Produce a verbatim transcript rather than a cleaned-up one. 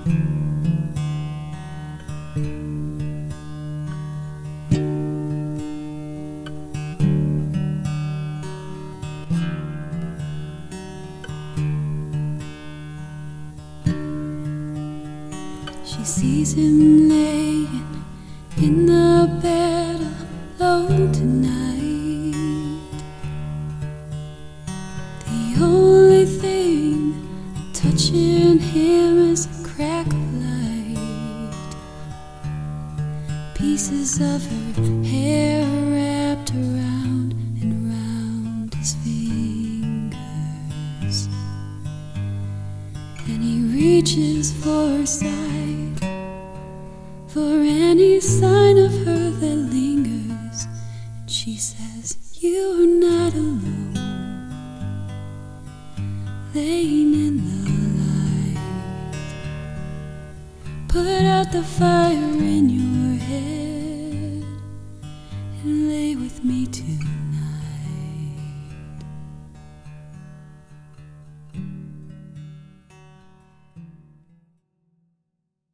She sees him laying in the bed alone tonight. The only thing touching him is a crack of light. Pieces of her hair wrapped around and around his fingers, and he reaches for her side, for any sign of her that lingers. And she says, "You are not alone, laying in the light. Put out the fire in your head and lay with me tonight."